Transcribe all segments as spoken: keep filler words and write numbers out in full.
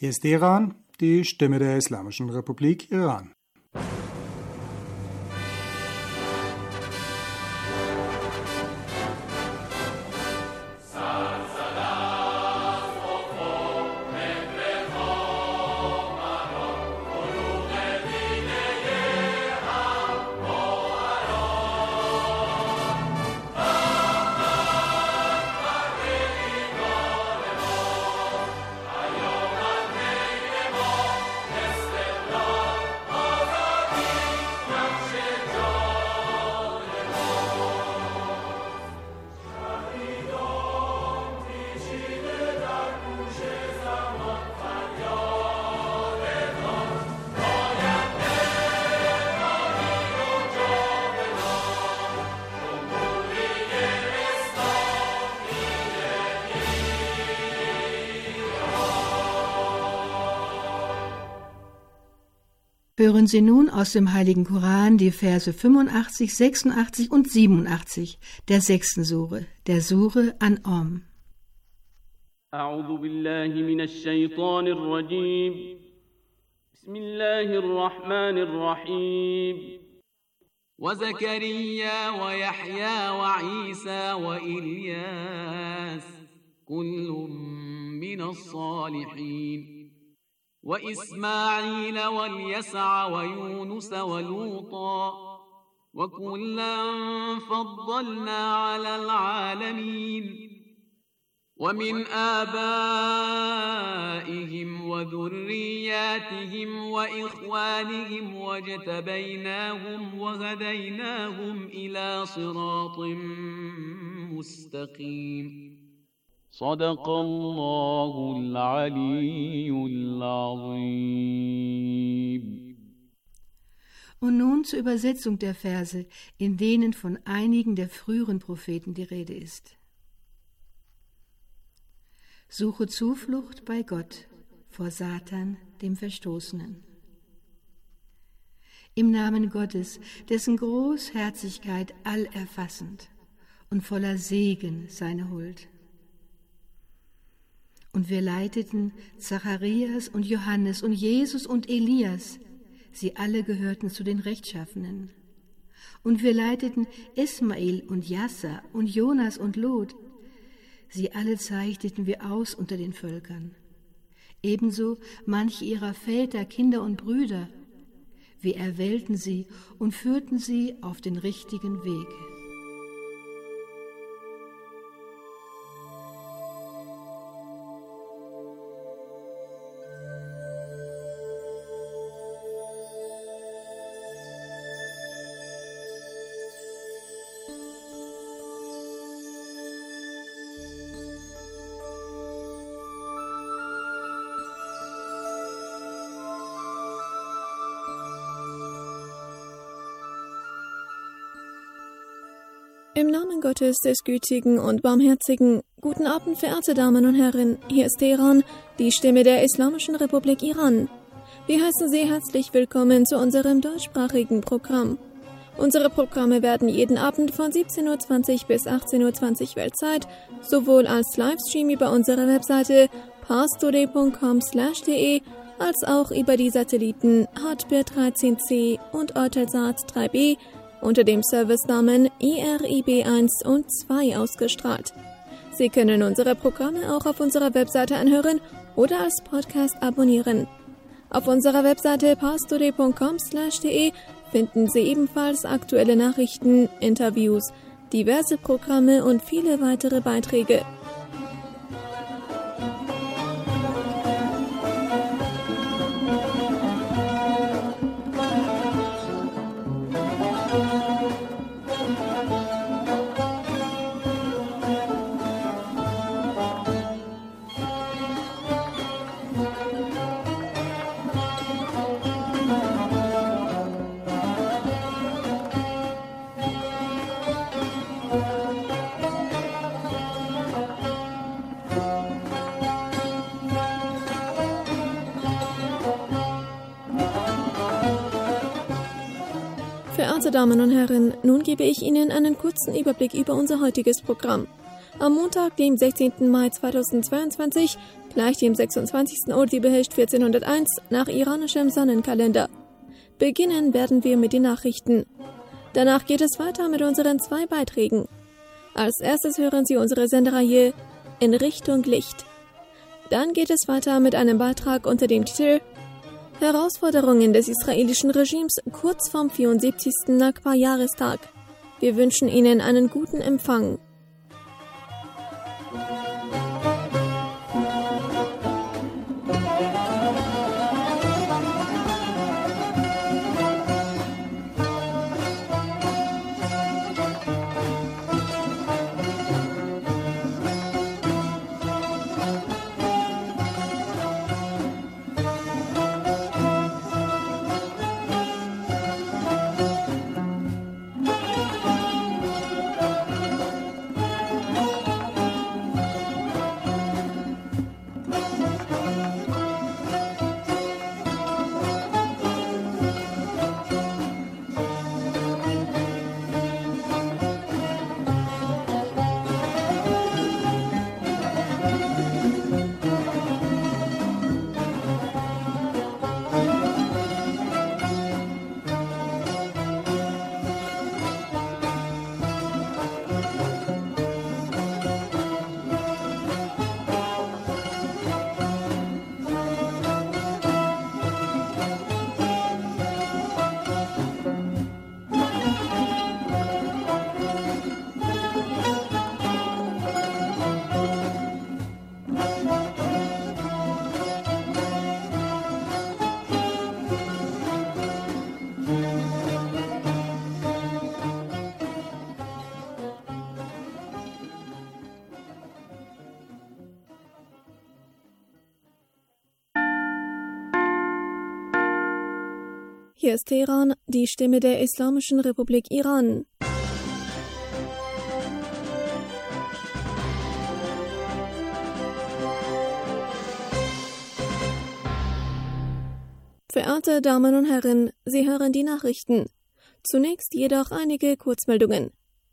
Hier ist Teheran, die Stimme der Islamischen Republik Iran. Hören Sie nun aus dem Heiligen Koran die Verse fünfundachtzig, sechsundachtzig und siebenundachtzig der sechsten Sure, der Sure An'am. أعوذ بالله من الشيطان الرجيم بسم الله الرحمن الرحيم وزكريا ويحيى وعيسى وإلياس كل من الصالحين وإسماعيل واليسع ويونس ولوطا وكلا فضلنا على العالمين ومن آبائهم وذرياتهم وإخوانهم واجتبيناهم وهديناهم إلى صراط مستقيم صدق الله العلي العظيم. Und nun zur Übersetzung der Verse, in denen von einigen der früheren Propheten die Rede ist. Suche Zuflucht bei Gott vor Satan, dem Verstoßenen. Im Namen Gottes, dessen Großherzigkeit allerfassend und voller Segen seine Huld. Und wir leiteten Zacharias und Johannes und Jesus und Elias, sie alle gehörten zu den Rechtschaffenen. Und wir leiteten Ismail und Jassa und Jonas und Lot, sie alle zeichneten wir aus unter den Völkern. Ebenso manche ihrer Väter, Kinder und Brüder. Wir erwählten sie und führten sie auf den richtigen Weg. Im Namen Gottes, des Gütigen und Barmherzigen, guten Abend, verehrte Damen und Herren, hier ist Teheran, die Stimme der Islamischen Republik Iran. Wir heißen Sie herzlich willkommen zu unserem deutschsprachigen Programm. Unsere Programme werden jeden Abend von siebzehn Uhr zwanzig bis achtzehn Uhr zwanzig Weltzeit sowohl als Livestream über unsere Webseite parstoday punkt com slash de als auch über die Satelliten Hotbird dreizehn C und Eutelsat drei B unter dem Servicenamen I R I B eins und zwei ausgestrahlt. Sie können unsere Programme auch auf unserer Webseite anhören oder als Podcast abonnieren. Auf unserer Webseite parstoday punkt com slash de finden Sie ebenfalls aktuelle Nachrichten, Interviews, diverse Programme und viele weitere Beiträge. Verehrte Damen und Herren, nun gebe ich Ihnen einen kurzen Überblick über unser heutiges Programm. Am Montag, dem sechzehnten Mai zweitausendzweiundzwanzig, Gleich dem sechsundzwanzigsten Urdibehesht vierzehnhunderteins nach iranischem Sonnenkalender. Beginnen werden wir mit den Nachrichten. Danach geht es weiter mit unseren zwei Beiträgen. Als erstes hören Sie unsere Sendereihe In Richtung Licht. Dann geht es weiter mit einem Beitrag unter dem Titel Herausforderungen des israelischen Regimes kurz vorm vierundsiebzigsten Nakba-Jahrestag. Wir wünschen Ihnen einen guten Empfang. Hier ist Teheran, die Stimme der Islamischen Republik Iran. Verehrte Damen und Herren, Sie hören die Nachrichten. Zunächst jedoch einige Kurzmeldungen.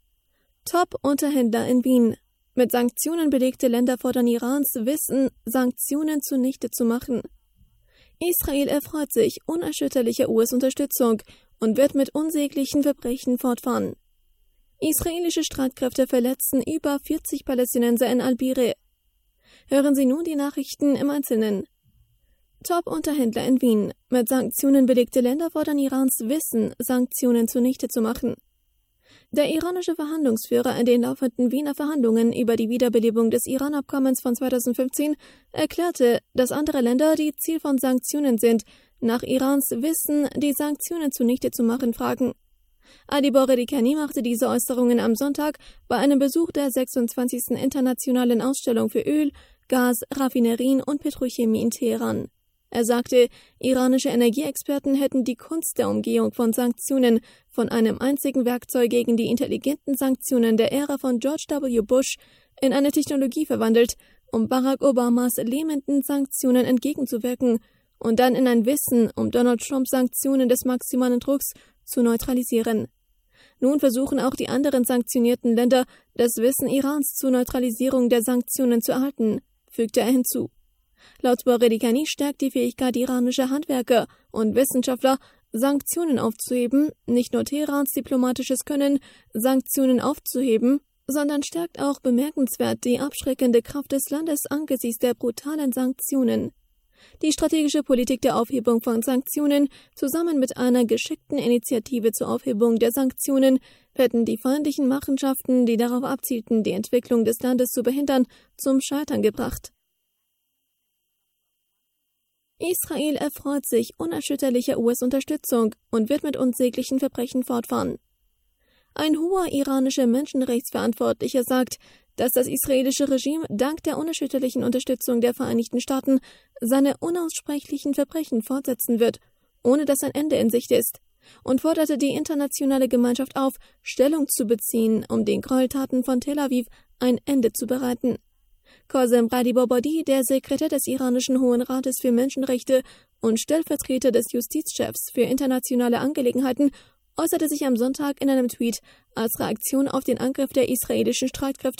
Top-Unterhändler in Wien. Mit Sanktionen belegte Länder fordern Irans Wissen, Sanktionen zunichte zu machen. Israel erfreut sich unerschütterlicher U S-Unterstützung und wird mit unsäglichen Verbrechen fortfahren. Israelische Streitkräfte verletzten über vierzig Palästinenser in Al-Bire. Hören Sie nun die Nachrichten im Einzelnen. Top-Unterhändler in Wien. Mit Sanktionen belegte Länder fordern Irans Wissen, Sanktionen zunichte zu machen. Der iranische Verhandlungsführer in den laufenden Wiener Verhandlungen über die Wiederbelebung des Iran-Abkommens von zweitausendfünfzehn erklärte, dass andere Länder, die Ziel von Sanktionen sind, nach Irans Wissen, die Sanktionen zunichte zu machen, fragen. Ali Borodikani machte diese Äußerungen am Sonntag bei einem Besuch der sechsundzwanzigsten Internationalen Ausstellung für Öl, Gas, Raffinerien und Petrochemie in Teheran. Er sagte, iranische Energieexperten hätten die Kunst der Umgehung von Sanktionen von einem einzigen Werkzeug gegen die intelligenten Sanktionen der Ära von George W. Bush in eine Technologie verwandelt, um Barack Obamas lähmenden Sanktionen entgegenzuwirken und dann in ein Wissen, um Donald Trumps Sanktionen des maximalen Drucks zu neutralisieren. Nun versuchen auch die anderen sanktionierten Länder, das Wissen Irans zur Neutralisierung der Sanktionen zu erhalten, fügte er hinzu. Laut Borodikani stärkt die Fähigkeit iranischer Handwerker und Wissenschaftler, Sanktionen aufzuheben, nicht nur Teherans diplomatisches Können, Sanktionen aufzuheben, sondern stärkt auch bemerkenswert die abschreckende Kraft des Landes angesichts der brutalen Sanktionen. Die strategische Politik der Aufhebung von Sanktionen zusammen mit einer geschickten Initiative zur Aufhebung der Sanktionen hätten die feindlichen Machenschaften, die darauf abzielten, die Entwicklung des Landes zu behindern, zum Scheitern gebracht. Israel erfreut sich unerschütterlicher U S-Unterstützung und wird mit unsäglichen Verbrechen fortfahren. Ein hoher iranischer Menschenrechtsverantwortlicher sagt, dass das israelische Regime dank der unerschütterlichen Unterstützung der Vereinigten Staaten seine unaussprechlichen Verbrechen fortsetzen wird, ohne dass ein Ende in Sicht ist, und forderte die internationale Gemeinschaft auf, Stellung zu beziehen, um den Gräueltaten von Tel Aviv ein Ende zu bereiten. Qasem Radibobadi, der Sekretär des iranischen Hohen Rates für Menschenrechte und Stellvertreter des Justizchefs für internationale Angelegenheiten, äußerte sich am Sonntag in einem Tweet als Reaktion auf den Angriff der israelischen Streitkräfte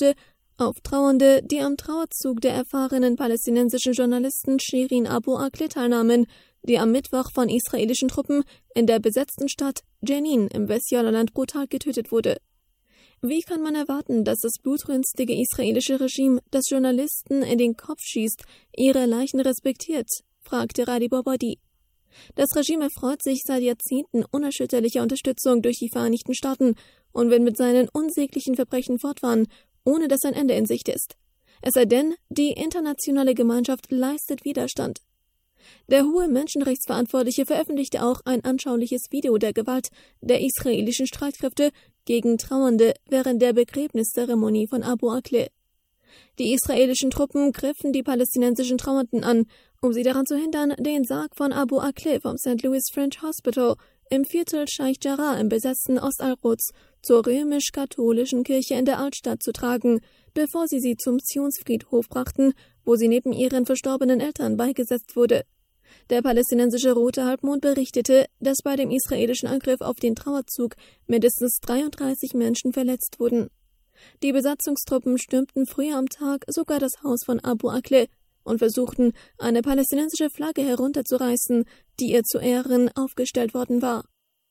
Auf Trauernde, die am Trauerzug der erfahrenen palästinensischen Journalistin Shirin Abu Akleh teilnahmen, die am Mittwoch von israelischen Truppen in der besetzten Stadt Jenin im Westjordanland brutal getötet wurde. Wie kann man erwarten, dass das blutrünstige israelische Regime, das Journalisten in den Kopf schießt, ihre Leichen respektiert? Fragte Radi Bobodi. Das Regime erfreut sich seit Jahrzehnten unerschütterlicher Unterstützung durch die Vereinigten Staaten und wird mit seinen unsäglichen Verbrechen fortfahren, ohne dass ein Ende in Sicht ist. Es sei denn, die internationale Gemeinschaft leistet Widerstand. Der hohe Menschenrechtsverantwortliche veröffentlichte auch ein anschauliches Video der Gewalt der israelischen Streitkräfte gegen Trauernde während der Begräbniszeremonie von Abu Akleh. Die israelischen Truppen griffen die palästinensischen Trauernden an, um sie daran zu hindern, den Sarg von Abu Akleh vom Saint Louis French Hospital im Viertel Sheikh Jarrah im besetzten Ost-al-Quds zur römisch-katholischen Kirche in der Altstadt zu tragen, bevor sie sie zum Zionsfriedhof brachten, wo sie neben ihren verstorbenen Eltern beigesetzt wurde. Der palästinensische Rote Halbmond berichtete, dass bei dem israelischen Angriff auf den Trauerzug mindestens dreiunddreißig Menschen verletzt wurden. Die Besatzungstruppen stürmten früher am Tag sogar das Haus von Abu Akleh und versuchten, eine palästinensische Flagge herunterzureißen, die ihr zu Ehren aufgestellt worden war.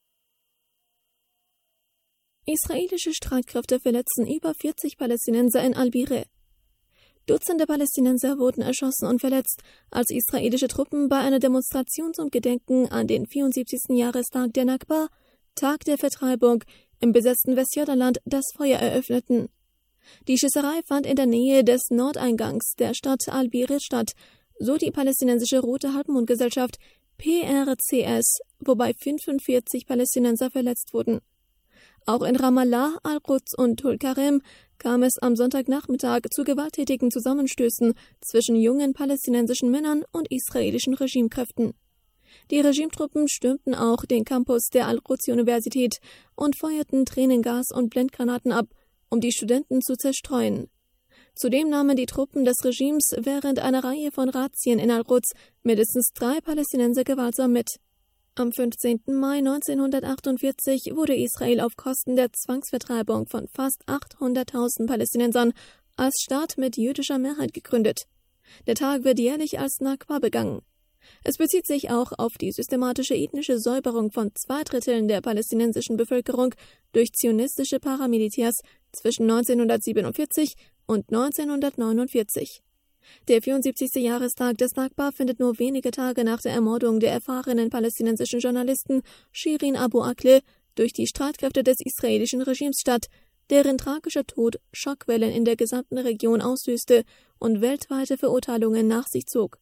Israelische Streitkräfte verletzten über vierzig Palästinenser in Al-Bire. Dutzende Palästinenser wurden erschossen und verletzt, als israelische Truppen bei einer Demonstration zum Gedenken an den vierundsiebzigsten Jahrestag der Nakba, Tag der Vertreibung, im besetzten Westjordanland das Feuer eröffneten. Die Schießerei fand in der Nähe des Nordeingangs der Stadt Al-Bire statt, so die palästinensische Rote Halbmondgesellschaft P R C S, wobei fünfundvierzig Palästinenser verletzt wurden. Auch in Ramallah, Al-Quds und Tulkarem kam es am Sonntagnachmittag zu gewalttätigen Zusammenstößen zwischen jungen palästinensischen Männern und israelischen Regimekräften. Die Regimetruppen stürmten auch den Campus der Al-Quds-Universität und feuerten Tränengas und Blendgranaten ab, um die Studenten zu zerstreuen. Zudem nahmen die Truppen des Regimes während einer Reihe von Razzien in Al-Quds mindestens drei Palästinenser gewaltsam mit. Am fünfzehnten Mai neunzehnhundertachtundvierzig wurde Israel auf Kosten der Zwangsvertreibung von fast achthunderttausend Palästinensern als Staat mit jüdischer Mehrheit gegründet. Der Tag wird jährlich als Nakba begangen. Es bezieht sich auch auf die systematische ethnische Säuberung von zwei Dritteln der palästinensischen Bevölkerung durch zionistische Paramilitärs zwischen neunzehnhundertsiebenundvierzig und neunzehnhundertneunundvierzig. Der vierundsiebzigste Jahrestag des Nakba findet nur wenige Tage nach der Ermordung der erfahrenen palästinensischen Journalistin Shirin Abu Akleh durch die Streitkräfte des israelischen Regimes statt, deren tragischer Tod Schockwellen in der gesamten Region auslöste und weltweite Verurteilungen nach sich zog.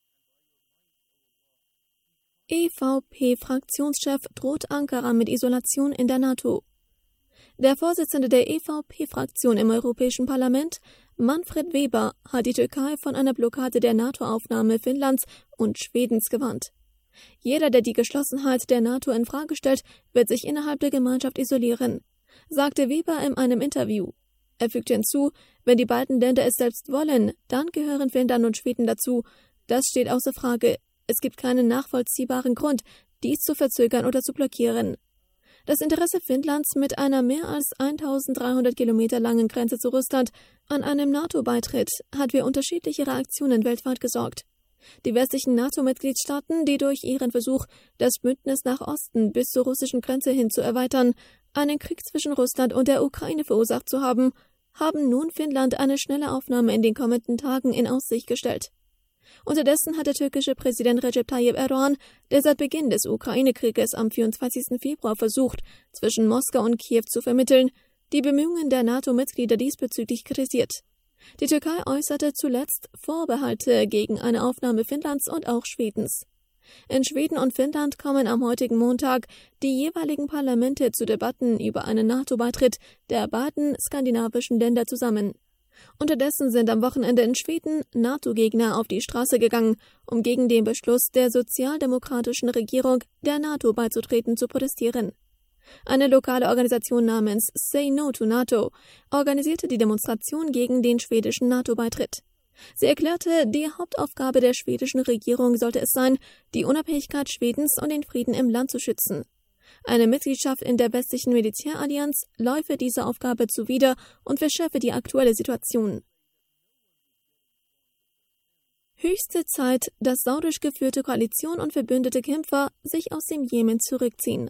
E V P-Fraktionschef droht Ankara mit Isolation in der NATO. Der Vorsitzende der E V P-Fraktion im Europäischen Parlament, Manfred Weber, hat die Türkei von einer Blockade der NATO-Aufnahme Finnlands und Schwedens gewarnt. Jeder, der die Geschlossenheit der NATO in Frage stellt, wird sich innerhalb der Gemeinschaft isolieren, sagte Weber in einem Interview. Er fügte hinzu, wenn die beiden Länder es selbst wollen, dann gehören Finnland und Schweden dazu. Das steht außer Frage. Es gibt keinen nachvollziehbaren Grund, dies zu verzögern oder zu blockieren. Das Interesse Finnlands mit einer mehr als eintausenddreihundert Kilometer langen Grenze zu Russland an einem NATO-Beitritt hat für unterschiedliche Reaktionen weltweit gesorgt. Die westlichen NATO-Mitgliedstaaten, die durch ihren Versuch, das Bündnis nach Osten bis zur russischen Grenze hin zu erweitern, einen Krieg zwischen Russland und der Ukraine verursacht zu haben, haben nun Finnland eine schnelle Aufnahme in den kommenden Tagen in Aussicht gestellt. Unterdessen hat der türkische Präsident Recep Tayyip Erdogan, der seit Beginn des Ukraine-Krieges am vierundzwanzigsten Februar versucht, zwischen Moskau und Kiew zu vermitteln, die Bemühungen der NATO-Mitglieder diesbezüglich kritisiert. Die Türkei äußerte zuletzt Vorbehalte gegen eine Aufnahme Finnlands und auch Schwedens. In Schweden und Finnland kommen am heutigen Montag die jeweiligen Parlamente zu Debatten über einen NATO-Beitritt der beiden skandinavischen Länder zusammen. Unterdessen sind am Wochenende in Schweden NATO-Gegner auf die Straße gegangen, um gegen den Beschluss der sozialdemokratischen Regierung, der NATO beizutreten, zu protestieren. Eine lokale Organisation namens Say No to NATO organisierte die Demonstration gegen den schwedischen NATO-Beitritt. Sie erklärte, die Hauptaufgabe der schwedischen Regierung sollte es sein, die Unabhängigkeit Schwedens und den Frieden im Land zu schützen. Eine Mitgliedschaft in der westlichen Militärallianz läufe dieser Aufgabe zuwider und verschärfe die aktuelle Situation. Höchste Zeit, dass saudisch geführte Koalition und verbündete Kämpfer sich aus dem Jemen zurückziehen.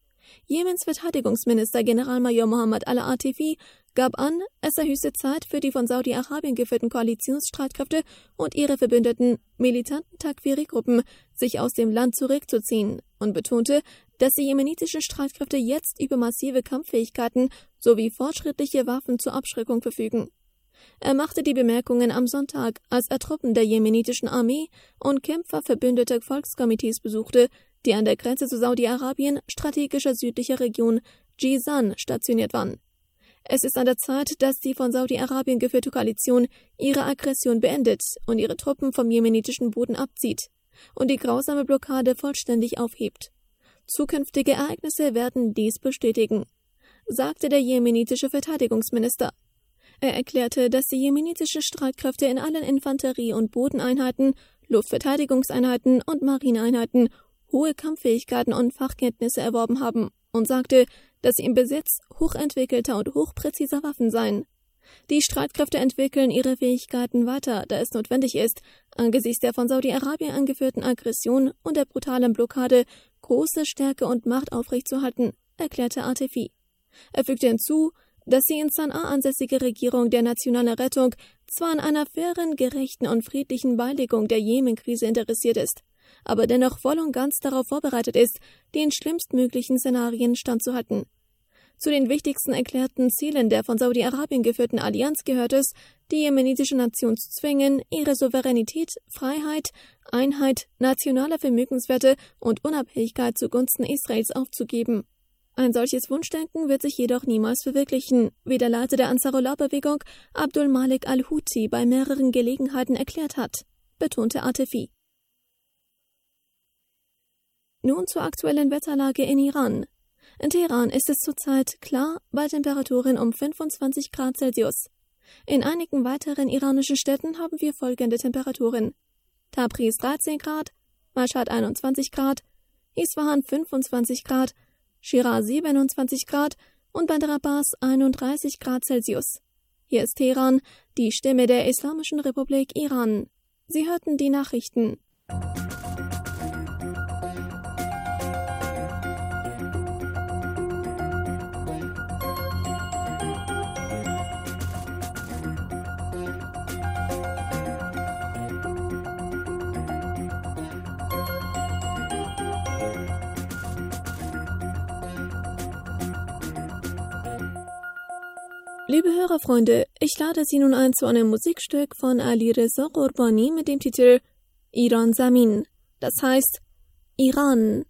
Jemens Verteidigungsminister Generalmajor Mohammed Al-Atifi gab an, es sei höchste Zeit für die von Saudi-Arabien geführten Koalitionsstreitkräfte und ihre verbündeten militanten Takfiri-Gruppen, sich aus dem Land zurückzuziehen und betonte, dass die jemenitischen Streitkräfte jetzt über massive Kampffähigkeiten sowie fortschrittliche Waffen zur Abschreckung verfügen. Er machte die Bemerkungen am Sonntag, als er Truppen der jemenitischen Armee und Kämpfer verbündeter Volkskomitees besuchte, die an der Grenze zu Saudi-Arabien strategischer südlicher Region Jizan stationiert waren. Es ist an der Zeit, dass die von Saudi-Arabien geführte Koalition ihre Aggression beendet und ihre Truppen vom jemenitischen Boden abzieht und die grausame Blockade vollständig aufhebt. Zukünftige Ereignisse werden dies bestätigen, sagte der jemenitische Verteidigungsminister. Er erklärte, dass die jemenitischen Streitkräfte in allen Infanterie- und Bodeneinheiten, Luftverteidigungseinheiten und Marineeinheiten hohe Kampffähigkeiten und Fachkenntnisse erworben haben und sagte, dass sie im Besitz hochentwickelter und hochpräziser Waffen seien. Die Streitkräfte entwickeln ihre Fähigkeiten weiter, da es notwendig ist, angesichts der von Saudi-Arabien angeführten Aggression und der brutalen Blockade große Stärke und Macht aufrechtzuerhalten, erklärte Atifi. Er fügte hinzu, dass die in Sanaa ansässige Regierung der Nationalen Rettung zwar an einer fairen, gerechten und friedlichen Beilegung der Jemen-Krise interessiert ist, aber dennoch voll und ganz darauf vorbereitet ist, den schlimmstmöglichen Szenarien standzuhalten. Zu den wichtigsten erklärten Zielen der von Saudi-Arabien geführten Allianz gehört es, die jemenitische Nation zu zwingen, ihre Souveränität, Freiheit, Einheit, nationale Vermögenswerte und Unabhängigkeit zugunsten Israels aufzugeben. Ein solches Wunschdenken wird sich jedoch niemals verwirklichen, wie der Leiter der Ansarullah-Bewegung Abdul Malik al-Houthi bei mehreren Gelegenheiten erklärt hat, betonte Atifi. Nun zur aktuellen Wetterlage in Iran. In Teheran ist es zurzeit klar bei Temperaturen um fünfundzwanzig Grad Celsius. In einigen weiteren iranischen Städten haben wir folgende Temperaturen: Tabriz dreizehn Grad, Mashhad einundzwanzig Grad, Isfahan fünfundzwanzig Grad, Shiraz siebenundzwanzig Grad und Bandar Abbas einunddreißig Grad Celsius. Hier ist Teheran, die Stimme der Islamischen Republik Iran. Sie hörten die Nachrichten. Liebe Hörerfreunde, ich lade Sie nun ein zu einem Musikstück von Ali Reza Qurbani mit dem Titel Iran Zamin, das heißt Iran.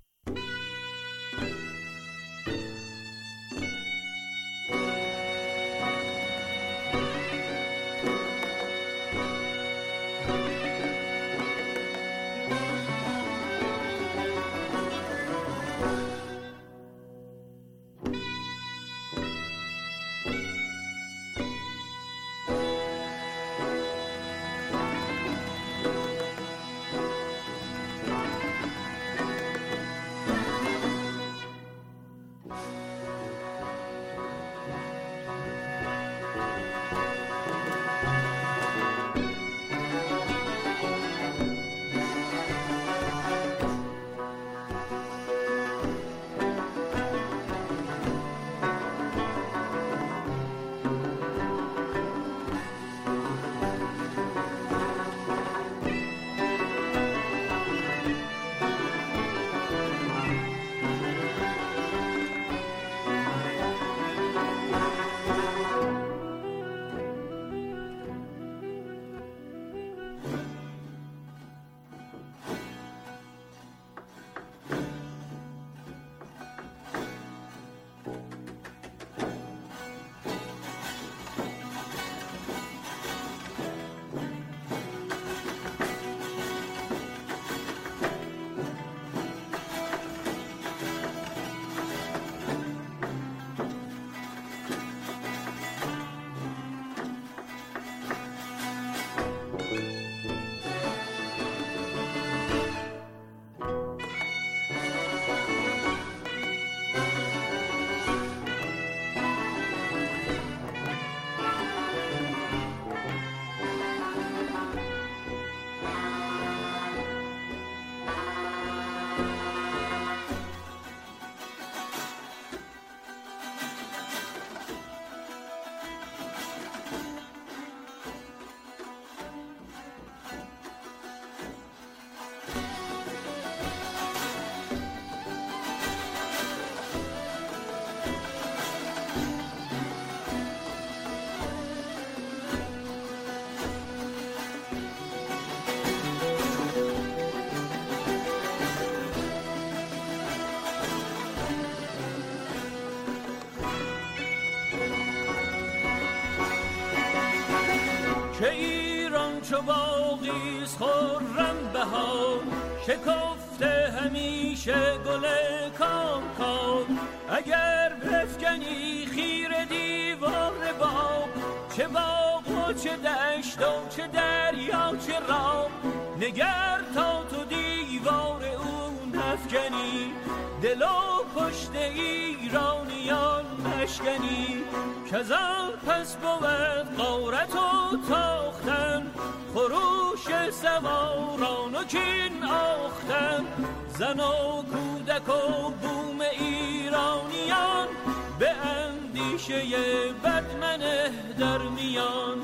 که ایران چو باغیست خرم بهار، شکفته همیشه گل کام کام. اگر بفکنی خیره دیوار باغ، چه باغ و چه دشت و چه دریا چه راه، نگر تا تو دیوار اون افکنی، دل و پشت ایرانیان مشکنی. کزان پس بود غارت و تاختن، خروش سواران و کین آختن. زن و کودک و بوم ایرانیان، به اندیشه بدمنه در میان.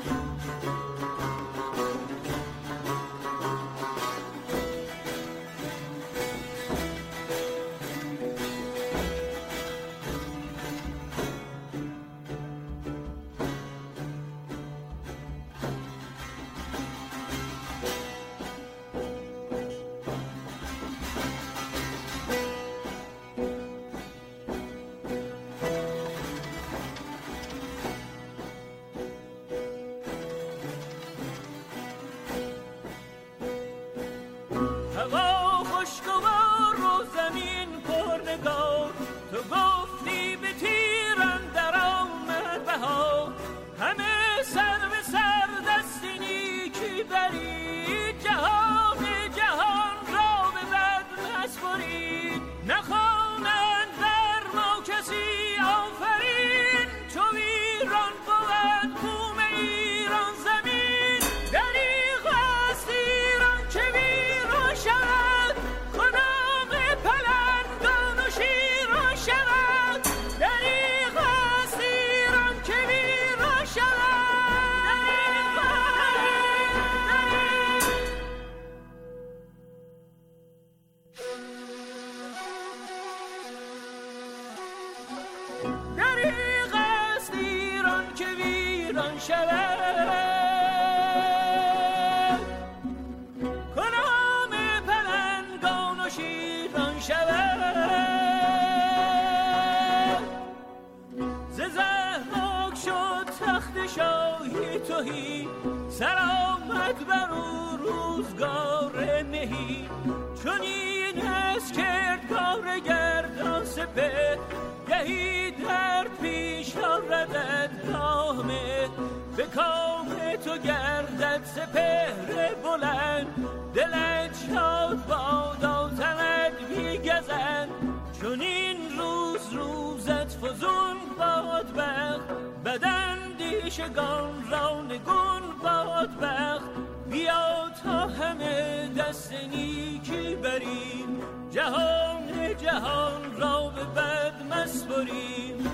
سرآمد بر او روزگار مهی، چون این از کردگار گردان سپه، گهی درد پیش آردد کامه. به کام تو گردد سپهر بلند، دلت شاد بادا تنت بیگزند. چون این روز روزت فزون باد بخت، بدن دیشگان را نگون باد بخت. بیا تا همه دست نیکی بریم، جهان جهان را به بد مسپریم.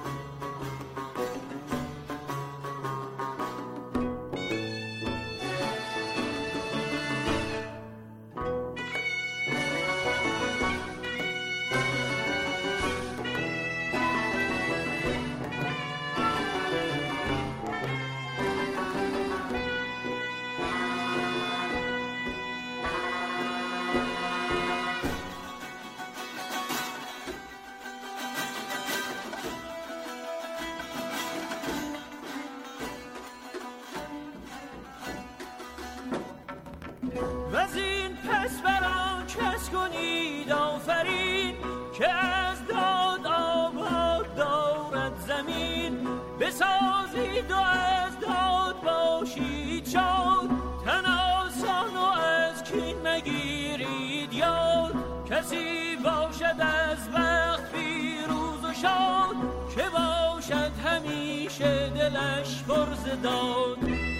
وزین پس بران کس کنید آفرین، که از داد آباد دارد زمین. بسازید و از داد باشید شاد، تن آسان و از کین مگیرید یاد. کسی باشد از بخت پیروز و شاد، که باشد همیشه دلش پر ز داد.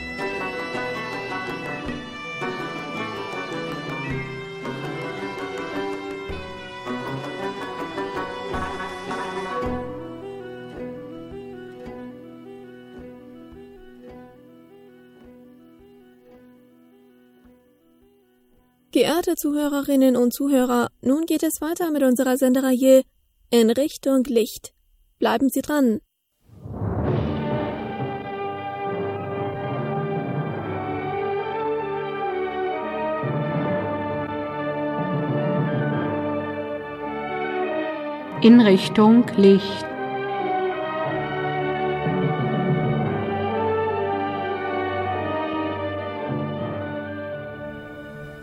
Geehrte Zuhörerinnen und Zuhörer, nun geht es weiter mit unserer Sendereihe In Richtung Licht. Bleiben Sie dran! In Richtung Licht.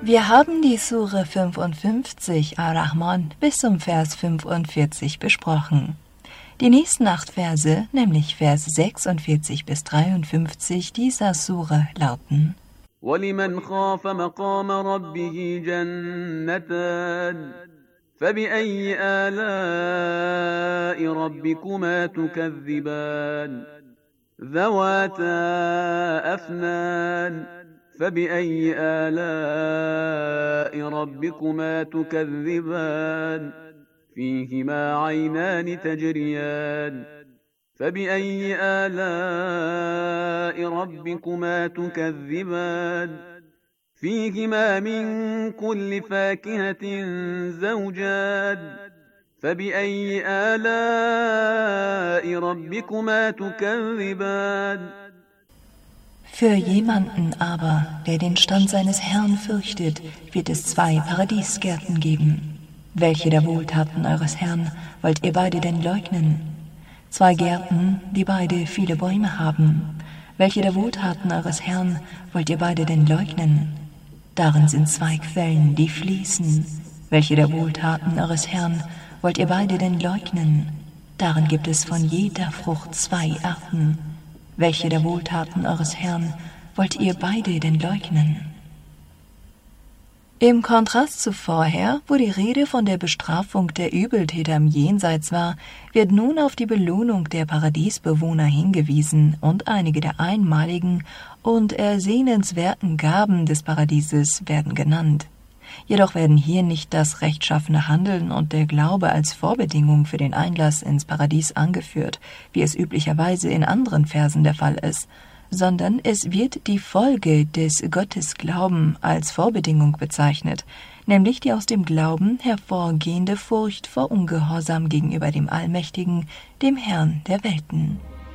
Wir haben die Sure fünfundfünfzig Ar-Rahman bis zum Vers fünfundvierzig besprochen. Die nächsten acht Verse, nämlich Vers sechsundvierzig bis dreiundfünfzig dieser Sure lauten: وَلِمَنْ خَافَ مَقَامَ رَبِّهِ جَنَّتَانِ فَبِأَيِّ آلَاءِ رَبِّكُمَا تُكَذِّبَانِ ذَوَاتَا أَفْنَانٍ فَبِأَيِّ آلَاءِ رَبِّكُمَا تُكَذِّبَانِ فِيهِمَا عَيْنَانِ تَجْرِيَانِ فَبِأَيِّ آلَاءِ رَبِّكُمَا تُكَذِّبَانِ فِيهِمَا مِن كُلِّ فَاكِهَةٍ زَوْجَانِ فَبِأَيِّ آلَاءِ رَبِّكُمَا تُكَذِّبَانِ. Für jemanden aber, der den Stand seines Herrn fürchtet, wird es zwei Paradiesgärten geben. Welche der Wohltaten eures Herrn wollt ihr beide denn leugnen? Zwei Gärten, die beide viele Bäume haben. Welche der Wohltaten eures Herrn wollt ihr beide denn leugnen? Darin sind zwei Quellen, die fließen. Welche der Wohltaten eures Herrn wollt ihr beide denn leugnen? Darin gibt es von jeder Frucht zwei Arten. Welche der Wohltaten eures Herrn wollt ihr beide denn leugnen? Im Kontrast zu vorher, wo die Rede von der Bestrafung der Übeltäter im Jenseits war, wird nun auf die Belohnung der Paradiesbewohner hingewiesen und einige der einmaligen und ersehnenswerten Gaben des Paradieses werden genannt. Jedoch werden hier nicht das rechtschaffene Handeln und der Glaube als Vorbedingung für den Einlass ins Paradies angeführt, wie es üblicherweise in anderen Versen der Fall ist, sondern es wird die Folge des Gottesglauben als Vorbedingung bezeichnet, nämlich die aus dem Glauben hervorgehende Furcht vor Ungehorsam gegenüber dem Allmächtigen, dem Herrn der Welten.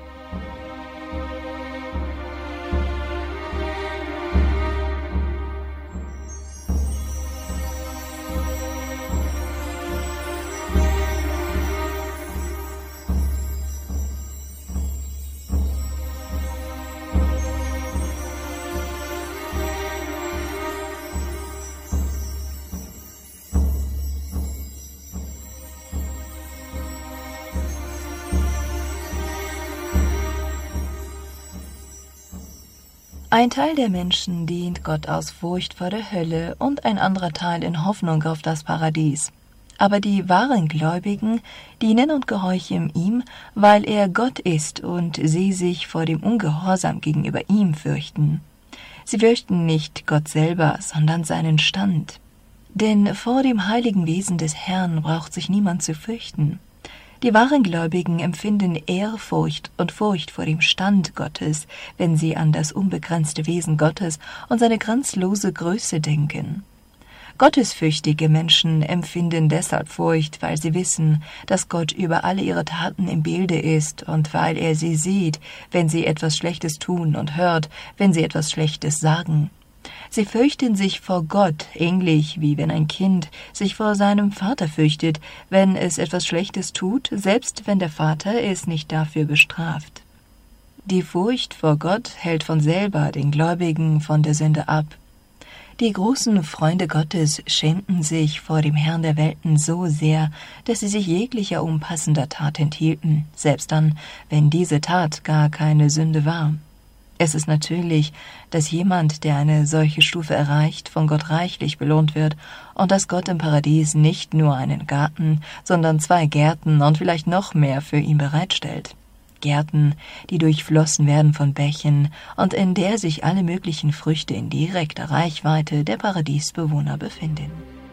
Ein Teil der Menschen dient Gott aus Furcht vor der Hölle und ein anderer Teil in Hoffnung auf das Paradies. Aber die wahren Gläubigen dienen und gehorchen ihm, weil er Gott ist und sie sich vor dem Ungehorsam gegenüber ihm fürchten. Sie fürchten nicht Gott selber, sondern seinen Stand. Denn vor dem heiligen Wesen des Herrn braucht sich niemand zu fürchten. Die wahren Gläubigen empfinden Ehrfurcht und Furcht vor dem Stand Gottes, wenn sie an das unbegrenzte Wesen Gottes und seine grenzenlose Größe denken. Gottesfürchtige Menschen empfinden deshalb Furcht, weil sie wissen, dass Gott über alle ihre Taten im Bilde ist und weil er sie sieht, wenn sie etwas Schlechtes tun und hört, wenn sie etwas Schlechtes sagen. Sie fürchten sich vor Gott, ähnlich wie wenn ein Kind sich vor seinem Vater fürchtet, wenn es etwas Schlechtes tut, selbst wenn der Vater es nicht dafür bestraft. Die Furcht vor Gott hält von selber den Gläubigen von der Sünde ab. Die großen Freunde Gottes schämten sich vor dem Herrn der Welten so sehr, dass sie sich jeglicher unpassender Tat enthielten, selbst dann, wenn diese Tat gar keine Sünde war. Es ist natürlich, dass jemand, der eine solche Stufe erreicht, von Gott reichlich belohnt wird und dass Gott im Paradies nicht nur einen Garten, sondern zwei Gärten und vielleicht noch mehr für ihn bereitstellt. Gärten, die durchflossen werden von Bächen und in der sich alle möglichen Früchte in direkter Reichweite der Paradiesbewohner befinden.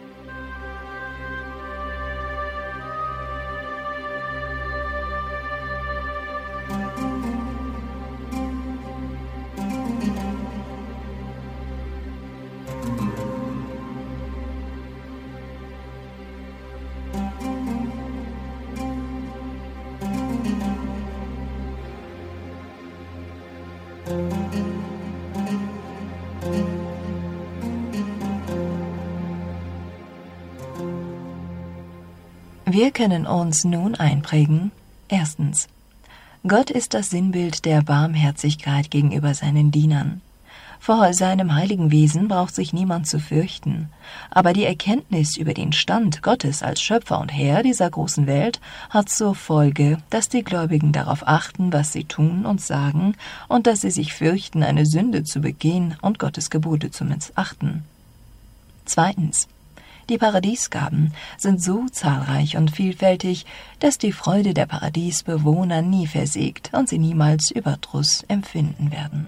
Wir können uns nun einprägen: Erstens. Gott ist das Sinnbild der Barmherzigkeit gegenüber seinen Dienern. Vor seinem heiligen Wesen braucht sich niemand zu fürchten. Aber die Erkenntnis über den Stand Gottes als Schöpfer und Herr dieser großen Welt hat zur Folge, dass die Gläubigen darauf achten, was sie tun und sagen, und dass sie sich fürchten, eine Sünde zu begehen und Gottes Gebote zu missachten. Zweitens. Die Paradiesgaben sind so zahlreich und vielfältig, dass die Freude der Paradiesbewohner nie versiegt und sie niemals Überdruss empfinden werden.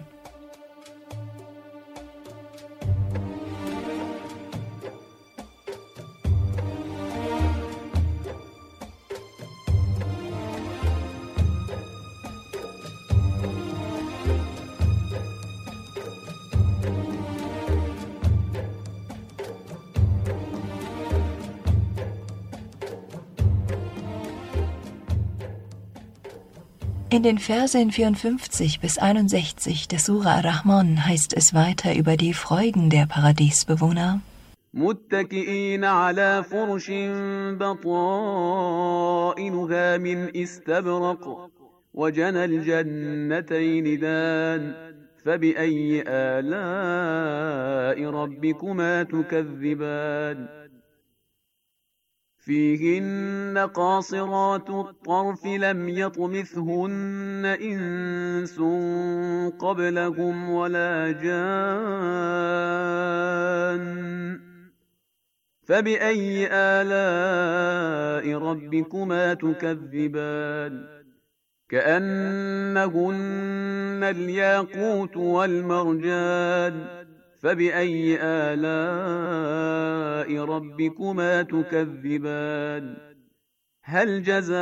In den Versen vierundfünfzig bis einundsechzig des Sura Ar-Rahman heißt es weiter über die Freuden der Paradiesbewohner. متكئين على فرش بطائنها من استبرق وجنى الجنتين دان فبأي آلاء ربكما تكذبان فيهن قاصرات الطرف لم يطمثهن إنس قبلهم ولا جان فبأي آلاء ربكما تكذبان كأنهن الياقوت والمرجان فبأي آلاء ربكما تكذبان هل جزاء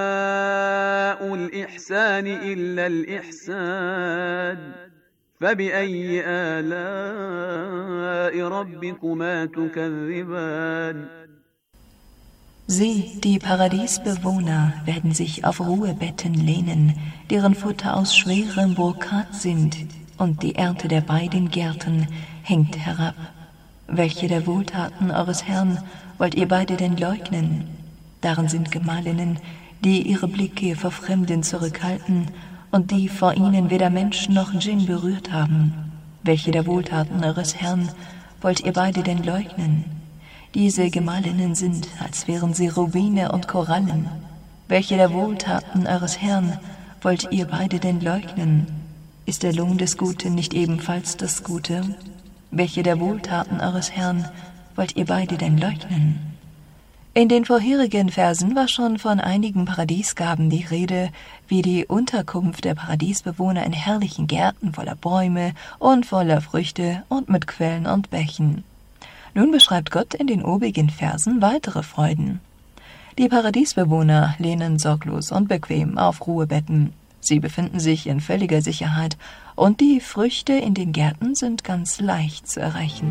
الإحسان إلا الإحسان فبأي آلاء ربكما تكذبان Sie, die Paradiesbewohner, werden sich auf Ruhebetten lehnen, deren Futter aus schwerem Brokat sind, und die Ernte der beiden Gärten hängt herab. Welche der Wohltaten eures Herrn wollt ihr beide denn leugnen? Darin sind Gemahlinnen, die ihre Blicke vor Fremden zurückhalten und die vor ihnen weder Mensch noch Djinn berührt haben. Welche der Wohltaten eures Herrn wollt ihr beide denn leugnen? Diese Gemahlinnen sind, als wären sie Rubine und Korallen. Welche der Wohltaten eures Herrn wollt ihr beide denn leugnen? Ist der Lohn des Guten nicht ebenfalls das Gute? Welche der Wohltaten eures Herrn wollt ihr beide denn leugnen? In den vorherigen Versen war schon von einigen Paradiesgaben die Rede, wie die Unterkunft der Paradiesbewohner in herrlichen Gärten voller Bäume und voller Früchte und mit Quellen und Bächen. Nun beschreibt Gott in den obigen Versen weitere Freuden. Die Paradiesbewohner lehnen sorglos und bequem auf Ruhebetten. Sie befinden sich in völliger Sicherheit und die Früchte in den Gärten sind ganz leicht zu erreichen.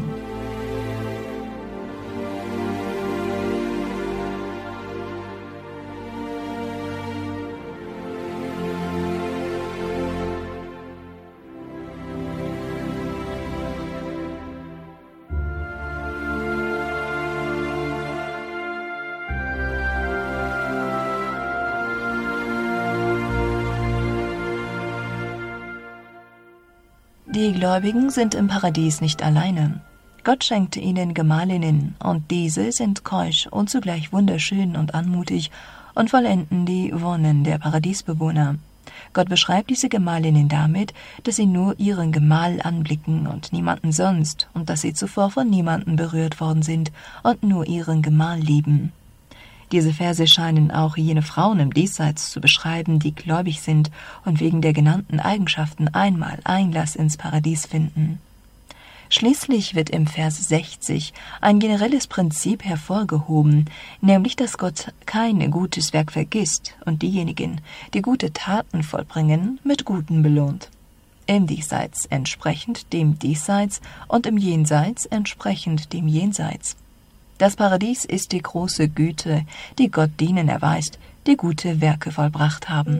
Die Gläubigen sind im Paradies nicht alleine. Gott schenkte ihnen Gemahlinnen, und diese sind keusch und zugleich wunderschön und anmutig und vollenden die Wonnen der Paradiesbewohner. Gott beschreibt diese Gemahlinnen damit, dass sie nur ihren Gemahl anblicken und niemanden sonst, und dass sie zuvor von niemandem berührt worden sind und nur ihren Gemahl lieben. Diese Verse scheinen auch jene Frauen im Diesseits zu beschreiben, die gläubig sind und wegen der genannten Eigenschaften einmal Einlass ins Paradies finden. Schließlich wird im Vers sechzig ein generelles Prinzip hervorgehoben, nämlich dass Gott kein gutes Werk vergisst und diejenigen, die gute Taten vollbringen, mit Guten belohnt. Im Diesseits entsprechend dem Diesseits und im Jenseits entsprechend dem Jenseits. Das Paradies ist die große Güte, die Gott denen erweist, die gute Werke vollbracht haben.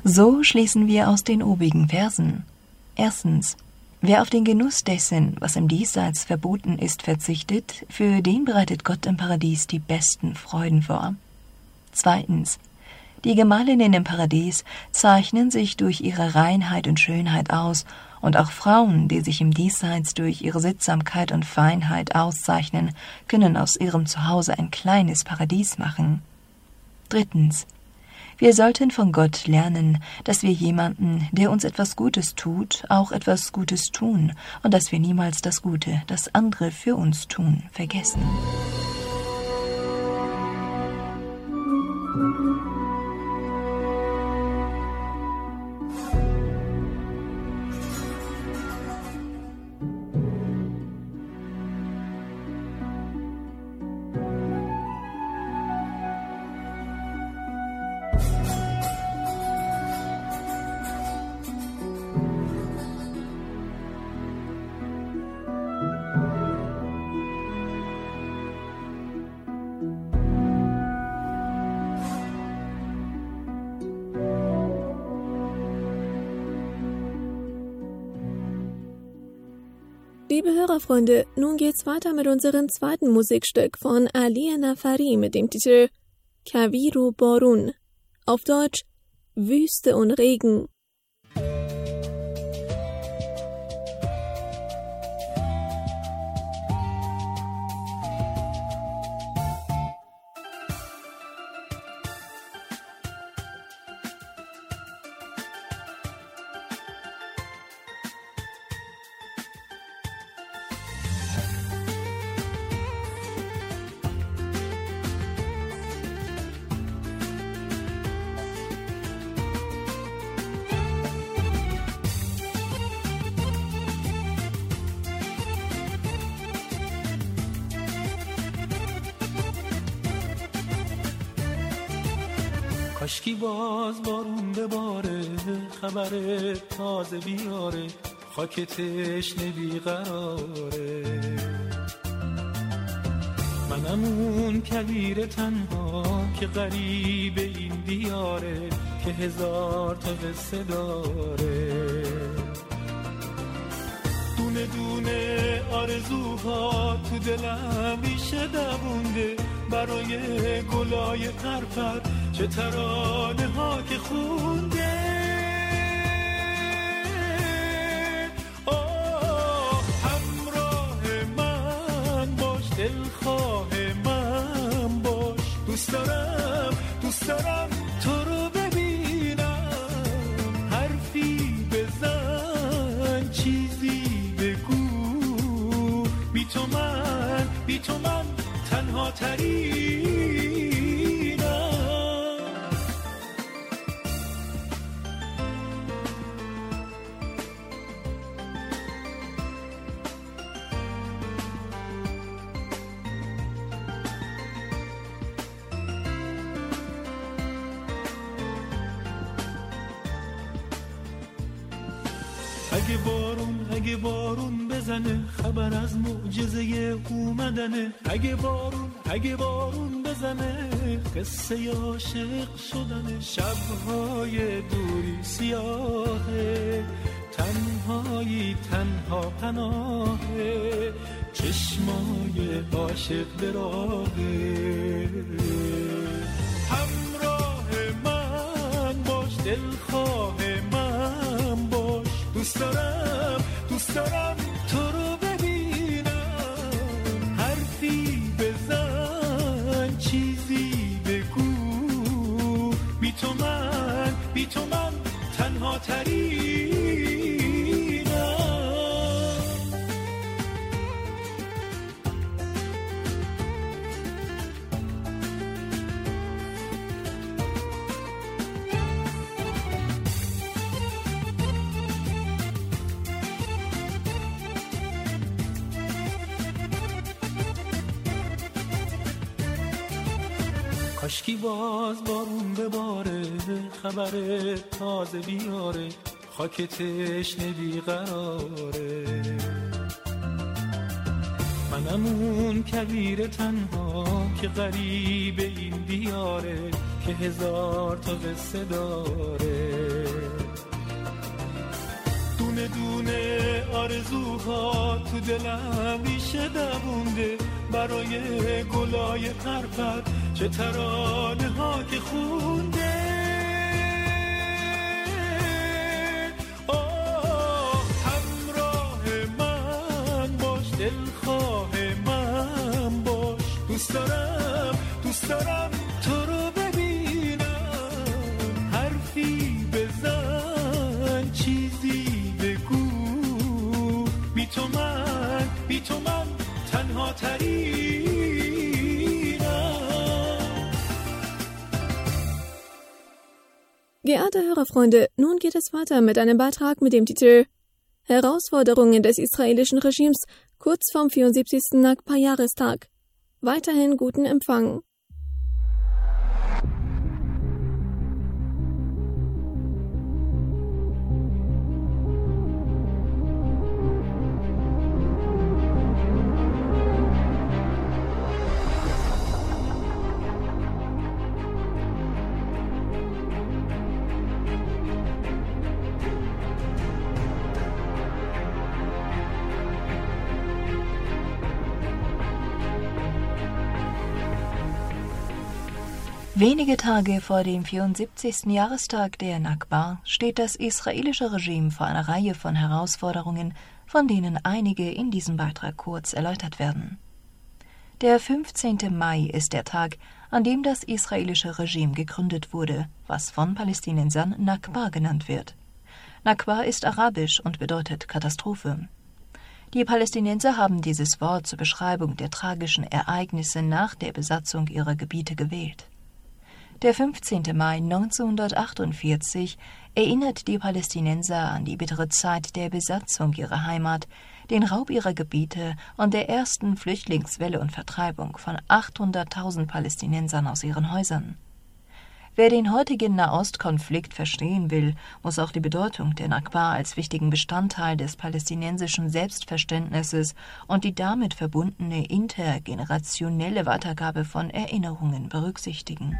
So schließen wir aus den obigen Versen. Erstens: Wer auf den Genuss dessen, was im Diesseits verboten ist, verzichtet, für den bereitet Gott im Paradies die besten Freuden vor. Zweitens: Die Gemahlinnen im Paradies zeichnen sich durch ihre Reinheit und Schönheit aus, und auch Frauen, die sich im Diesseits durch ihre Sittsamkeit und Feinheit auszeichnen, können aus ihrem Zuhause ein kleines Paradies machen. Drittens: Wir sollten von Gott lernen, dass wir jemanden, der uns etwas Gutes tut, auch etwas Gutes tun und dass wir niemals das Gute, das andere für uns tun, vergessen. Liebe Hörerfreunde, nun geht's weiter mit unserem zweiten Musikstück von Ali Nafari mit dem Titel Kaviru Borun, auf Deutsch Wüste und Regen. کاشکی باز بارون بباره، خبر تازه بیاره، خاک تشنه بیقراره. منم اون کویر تنها که غریب این دیاره، که هزار تا قصه داره. دونه دونه آرزوها تو دلم ریشه دوونده، برای گلای پرپر چه ترانه ها که خونده. آه همراه من باش، دلخواه من باش، دوست دارم دوست دارم تو رو ببینم. حرفی بزن، چیزی بگو، بی تو من بی تو من تنها ترینم. اگه بارون اگه بارون بزنه، خبر از معجزه اومدنه. اگه بارون اگه بارون بزنه، قصه عاشق شدنه. شبهای دوری سیاهه، تنهایی تنها پناهه، چشمای عاشق به راهه. همراه من باش، دلخواه من باش، دوست دارم دوست دارم تو رو ببینم. حرفی بزن، چیزی بگو، بی تو من بی تو من تنها ترینم. کاشکی باز بارون بباره، خبر تازه بیاره، خاک تشنه بیقراره. منم اون کویر تنها که غریب این دیاره، که هزار تا قصه داره. سالها تو دلم ریشه دوونده، برای گلای پرپر چه ترانه ها که خونده. آه همراه من باش، دلخواه من باش، دوست دارم دوست دارم تو رو ببینم، حرفی بزن چیزی بگو، بی تو من بی تو من تنها ترینم. Geehrte Hörerfreunde, nun geht es weiter mit einem Beitrag mit dem Titel Herausforderungen des israelischen Regimes kurz vorm vierundsiebzigsten Nakba-Jahrestag. Weiterhin guten Empfang. Wenige Tage vor dem vierundsiebzigsten Jahrestag der Nakba steht das israelische Regime vor einer Reihe von Herausforderungen, von denen einige in diesem Beitrag kurz erläutert werden. Der fünfzehnten Mai ist der Tag, an dem das israelische Regime gegründet wurde, was von Palästinensern Nakba genannt wird. Nakba ist arabisch und bedeutet Katastrophe. Die Palästinenser haben dieses Wort zur Beschreibung der tragischen Ereignisse nach der Besatzung ihrer Gebiete gewählt. Der fünfzehnten Mai neunzehnhundertachtundvierzig erinnert die Palästinenser an die bittere Zeit der Besatzung ihrer Heimat, den Raub ihrer Gebiete und der ersten Flüchtlingswelle und Vertreibung von achthunderttausend Palästinensern aus ihren Häusern. Wer den heutigen Nahostkonflikt verstehen will, muss auch die Bedeutung der Nakba als wichtigen Bestandteil des palästinensischen Selbstverständnisses und die damit verbundene intergenerationelle Weitergabe von Erinnerungen berücksichtigen.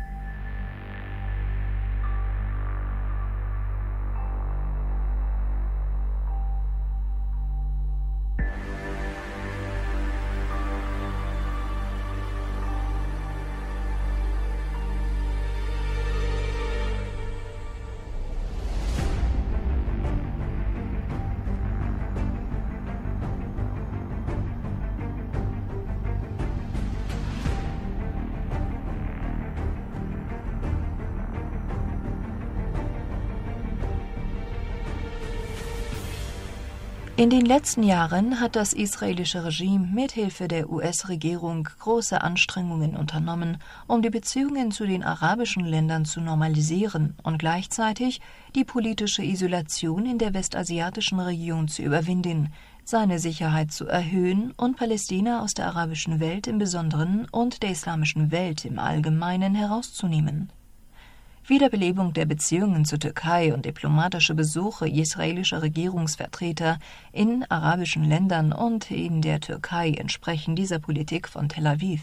In den letzten Jahren hat das israelische Regime mithilfe der U S-Regierung große Anstrengungen unternommen, um die Beziehungen zu den arabischen Ländern zu normalisieren und gleichzeitig die politische Isolation in der westasiatischen Region zu überwinden, seine Sicherheit zu erhöhen und Palästina aus der arabischen Welt im Besonderen und der islamischen Welt im Allgemeinen herauszunehmen. Wiederbelebung der Beziehungen zur Türkei und diplomatische Besuche israelischer Regierungsvertreter in arabischen Ländern und in der Türkei entsprechen dieser Politik von Tel Aviv.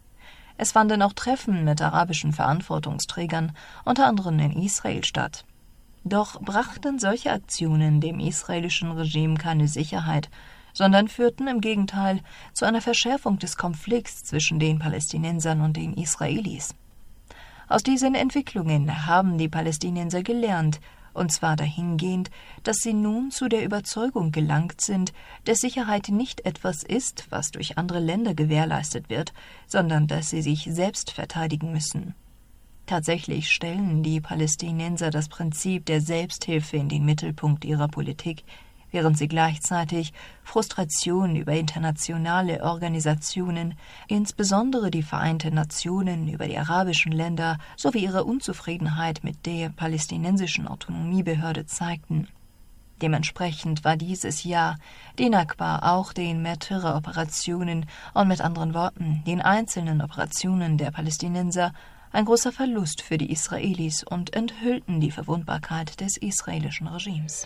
Es fanden auch Treffen mit arabischen Verantwortungsträgern, unter anderem in Israel, statt. Doch brachten solche Aktionen dem israelischen Regime keine Sicherheit, sondern führten im Gegenteil zu einer Verschärfung des Konflikts zwischen den Palästinensern und den Israelis. Aus diesen Entwicklungen haben die Palästinenser gelernt, und zwar dahingehend, dass sie nun zu der Überzeugung gelangt sind, dass Sicherheit nicht etwas ist, was durch andere Länder gewährleistet wird, sondern dass sie sich selbst verteidigen müssen. Tatsächlich stellen die Palästinenser das Prinzip der Selbsthilfe in den Mittelpunkt ihrer Politik, während sie gleichzeitig Frustration über internationale Organisationen, insbesondere die Vereinten Nationen, über die arabischen Länder sowie ihre Unzufriedenheit mit der palästinensischen Autonomiebehörde zeigten. Dementsprechend war dieses Jahr die Nakba auch den Märtyreroperationen und mit anderen Worten den einzelnen Operationen der Palästinenser ein großer Verlust für die Israelis und enthüllten die Verwundbarkeit des israelischen Regimes.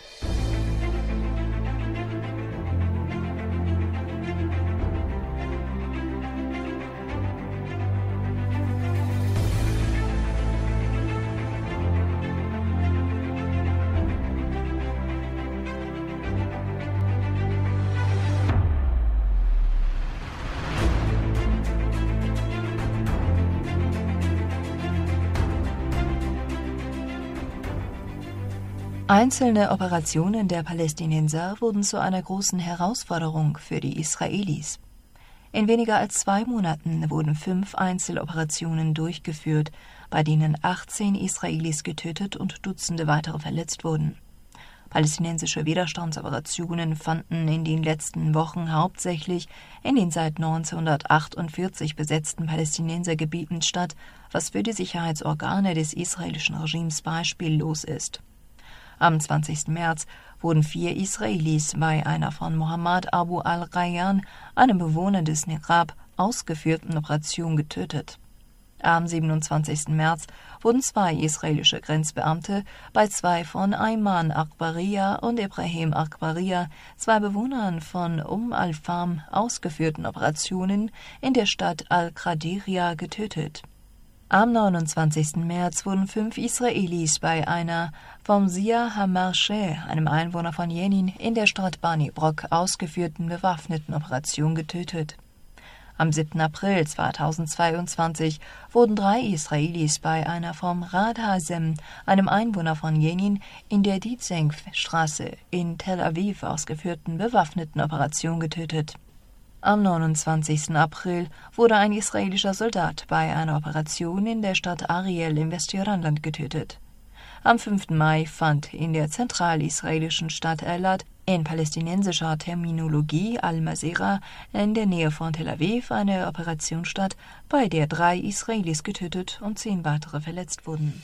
Einzelne Operationen der Palästinenser wurden zu einer großen Herausforderung für die Israelis. In weniger als zwei Monaten wurden fünf Einzeloperationen durchgeführt, bei denen achtzehn Israelis getötet und Dutzende weitere verletzt wurden. Palästinensische Widerstandsoperationen fanden in den letzten Wochen hauptsächlich in den seit neunzehnhundertachtundvierzig besetzten Palästinensergebieten statt, was für die Sicherheitsorgane des israelischen Regimes beispiellos ist. Am zwanzigsten März wurden vier Israelis bei einer von Mohammad Abu al-Rayyan, einem Bewohner des Negrab, ausgeführten Operation getötet. Am siebenundzwanzigsten März wurden zwei israelische Grenzbeamte bei zwei von Ayman Akbaria und Ibrahim Akbaria, zwei Bewohnern von Umm al-Fam, ausgeführten Operationen in der Stadt al-Qadiria getötet. Am neunundzwanzigsten März wurden fünf Israelis bei einer vom Sia Hamarsheh, einem Einwohner von Jenin, in der Stadt Bani Brock ausgeführten bewaffneten Operation getötet. Am siebten April zweitausendzweiundzwanzig wurden drei Israelis bei einer vom Rad Hasem, einem Einwohner von Jenin, in der Dizenk-Straße in Tel Aviv ausgeführten bewaffneten Operation getötet. Am neunundzwanzigsten April wurde ein israelischer Soldat bei einer Operation in der Stadt Ariel im Westjordanland getötet. Am fünften Mai fand in der zentralisraelischen Stadt Eilat, in palästinensischer Terminologie Al-Masira, in der Nähe von Tel Aviv eine Operation statt, bei der drei Israelis getötet und zehn weitere verletzt wurden.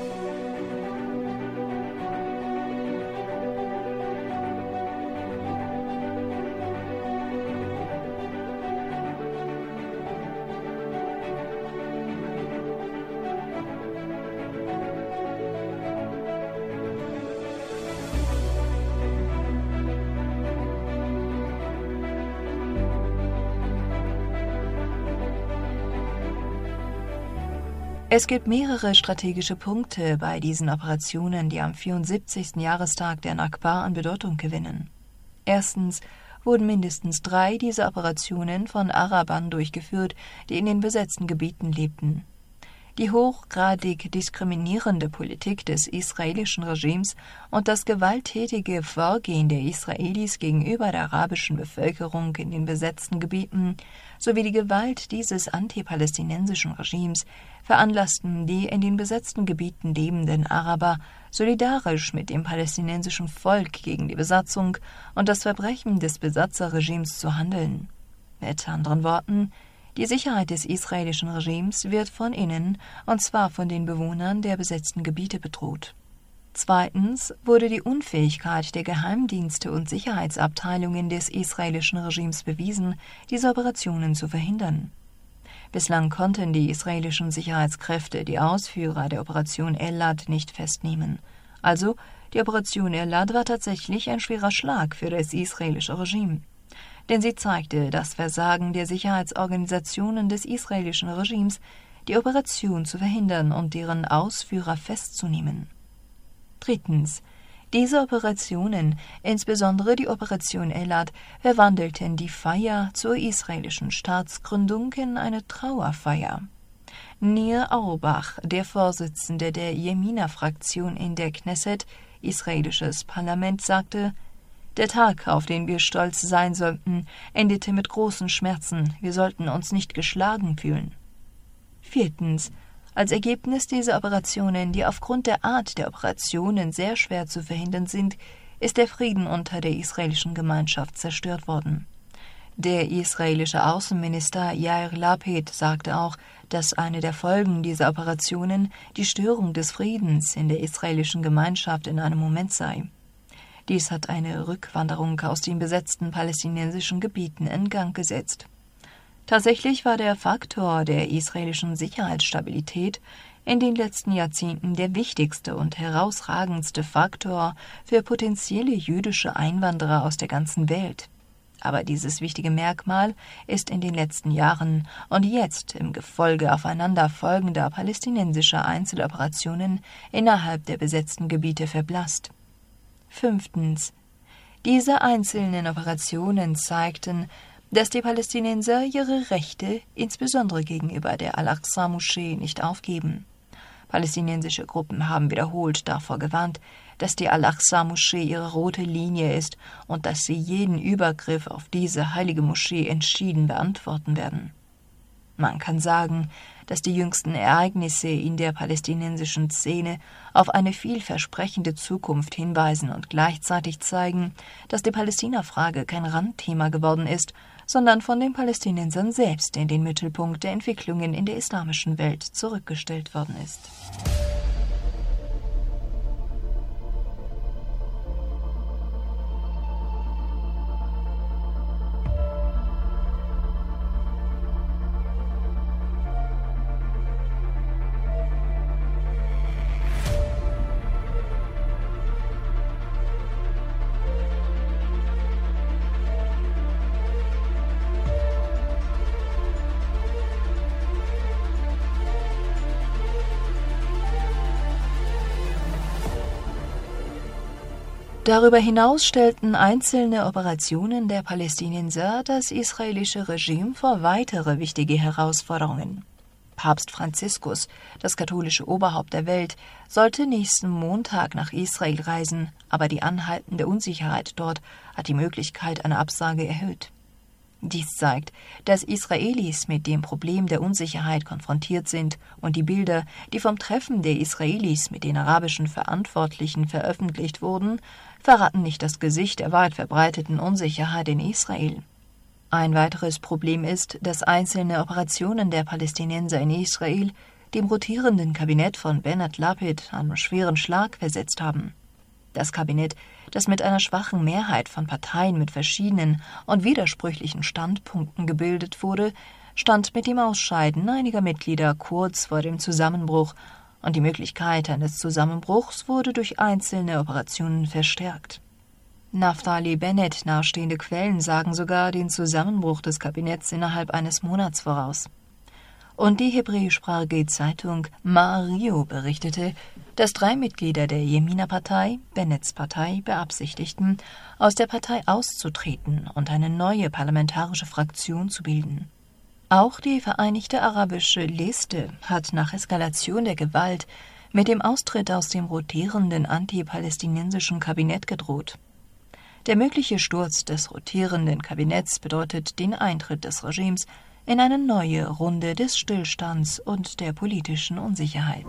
Es gibt mehrere strategische Punkte bei diesen Operationen, die am vierundsiebzigsten Jahrestag der Nakba an Bedeutung gewinnen. Erstens wurden mindestens drei dieser Operationen von Arabern durchgeführt, die in den besetzten Gebieten lebten. Die hochgradig diskriminierende Politik des israelischen Regimes und das gewalttätige Vorgehen der Israelis gegenüber der arabischen Bevölkerung in den besetzten Gebieten sowie die Gewalt dieses antipalästinensischen Regimes veranlassten die in den besetzten Gebieten lebenden Araber, solidarisch mit dem palästinensischen Volk gegen die Besatzung und das Verbrechen des Besatzerregimes zu handeln. Mit anderen Worten, die Sicherheit des israelischen Regimes wird von innen, und zwar von den Bewohnern der besetzten Gebiete, bedroht. Zweitens wurde die Unfähigkeit der Geheimdienste und Sicherheitsabteilungen des israelischen Regimes bewiesen, diese Operationen zu verhindern. Bislang konnten die israelischen Sicherheitskräfte die Ausführer der Operation Eilat nicht festnehmen. Also, die Operation Eilat war tatsächlich ein schwerer Schlag für das israelische Regime. Denn sie zeigte das Versagen der Sicherheitsorganisationen des israelischen Regimes, die Operation zu verhindern und deren Ausführer festzunehmen. Drittens. Diese Operationen, insbesondere die Operation Eilat, verwandelten die Feier zur israelischen Staatsgründung in eine Trauerfeier. Nir Auerbach, der Vorsitzende der Jemina-Fraktion in der Knesset, israelisches Parlament, sagte: Der Tag, auf den wir stolz sein sollten, endete mit großen Schmerzen. Wir sollten uns nicht geschlagen fühlen. Viertens. Als Ergebnis dieser Operationen, die aufgrund der Art der Operationen sehr schwer zu verhindern sind, ist der Frieden unter der israelischen Gemeinschaft zerstört worden. Der israelische Außenminister Yair Lapid sagte auch, dass eine der Folgen dieser Operationen die Störung des Friedens in der israelischen Gemeinschaft in einem Moment sei. Dies hat eine Rückwanderung aus den besetzten palästinensischen Gebieten in Gang gesetzt. Tatsächlich war der Faktor der israelischen Sicherheitsstabilität in den letzten Jahrzehnten der wichtigste und herausragendste Faktor für potenzielle jüdische Einwanderer aus der ganzen Welt. Aber dieses wichtige Merkmal ist in den letzten Jahren und jetzt im Gefolge aufeinander folgender palästinensischer Einzeloperationen innerhalb der besetzten Gebiete verblasst. Fünftens. Diese einzelnen Operationen zeigten, dass die Palästinenser ihre Rechte, insbesondere gegenüber der Al-Aqsa-Moschee, nicht aufgeben. Palästinensische Gruppen haben wiederholt davor gewarnt, dass die Al-Aqsa-Moschee ihre rote Linie ist und dass sie jeden Übergriff auf diese heilige Moschee entschieden beantworten werden. Man kann sagen, dass die jüngsten Ereignisse in der palästinensischen Szene auf eine vielversprechende Zukunft hinweisen und gleichzeitig zeigen, dass die Palästina-Frage kein Randthema geworden ist, sondern von den Palästinensern selbst in den Mittelpunkt der Entwicklungen in der islamischen Welt zurückgestellt worden ist. Darüber hinaus stellten einzelne Operationen der Palästinenser das israelische Regime vor weitere wichtige Herausforderungen. Papst Franziskus, das katholische Oberhaupt der Welt, sollte nächsten Montag nach Israel reisen, aber die anhaltende Unsicherheit dort hat die Möglichkeit einer Absage erhöht. Dies zeigt, dass Israelis mit dem Problem der Unsicherheit konfrontiert sind und die Bilder, die vom Treffen der Israelis mit den arabischen Verantwortlichen veröffentlicht wurden, verraten nicht das Gesicht der weit verbreiteten Unsicherheit in Israel. Ein weiteres Problem ist, dass einzelne Operationen der Palästinenser in Israel dem rotierenden Kabinett von Bennett Lapid einen schweren Schlag versetzt haben. Das Kabinett, das mit einer schwachen Mehrheit von Parteien mit verschiedenen und widersprüchlichen Standpunkten gebildet wurde, stand mit dem Ausscheiden einiger Mitglieder kurz vor dem Zusammenbruch, und die Möglichkeit eines Zusammenbruchs wurde durch einzelne Operationen verstärkt. Naftali Bennett nahestehende Quellen sagen sogar den Zusammenbruch des Kabinetts innerhalb eines Monats voraus. Und die hebräischsprachige Zeitung Ma'ariv berichtete, dass drei Mitglieder der Jemina-Partei, Bennetts Partei, beabsichtigten, aus der Partei auszutreten und eine neue parlamentarische Fraktion zu bilden. Auch die Vereinigte Arabische Liste hat nach Eskalation der Gewalt mit dem Austritt aus dem rotierenden antipalästinensischen Kabinett gedroht. Der mögliche Sturz des rotierenden Kabinetts bedeutet den Eintritt des Regimes in eine neue Runde des Stillstands und der politischen Unsicherheit.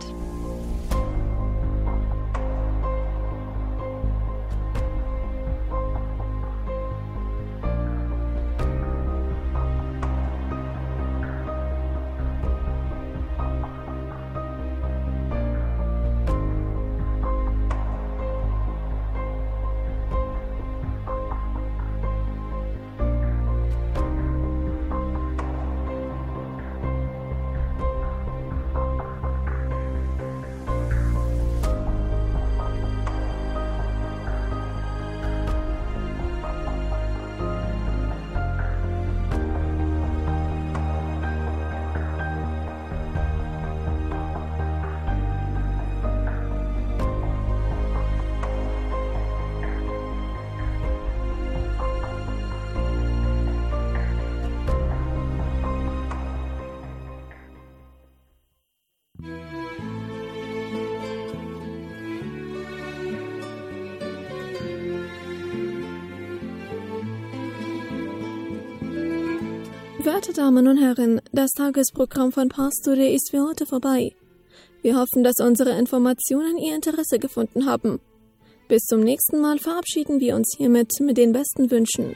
Werte Damen und Herren, das Tagesprogramm von Pars Today ist für heute vorbei. Wir hoffen, dass unsere Informationen Ihr Interesse gefunden haben. Bis zum nächsten Mal verabschieden wir uns hiermit mit den besten Wünschen.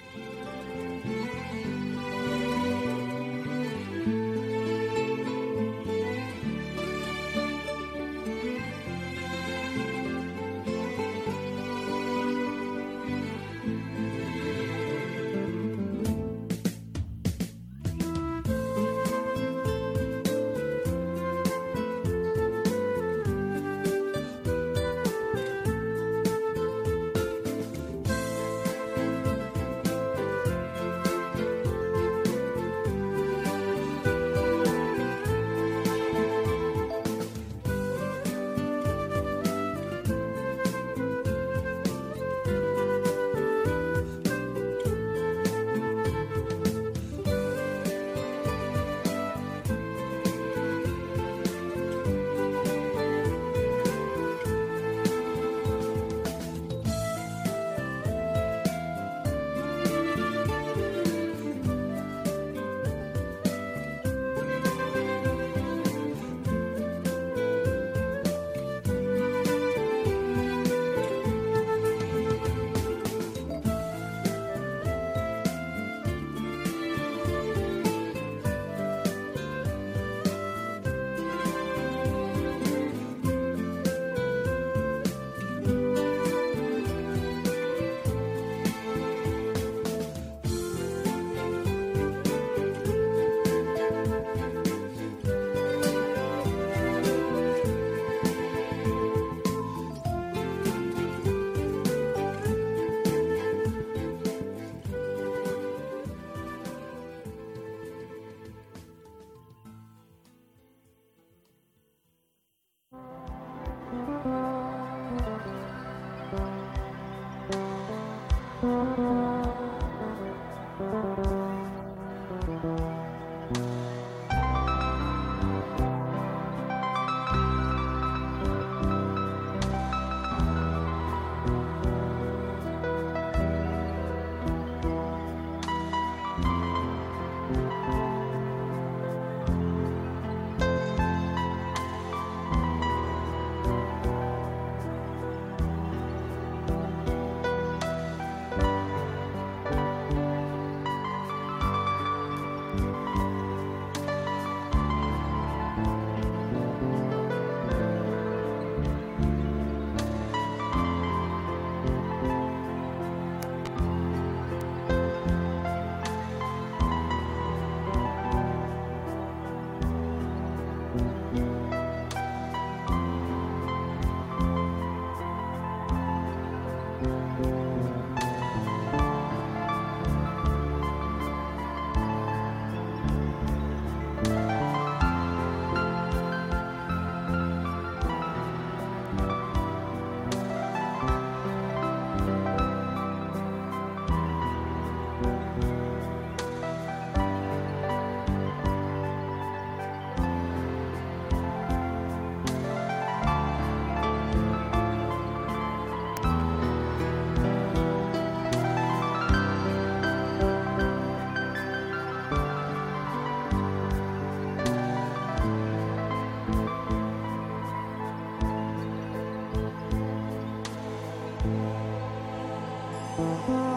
Thank you.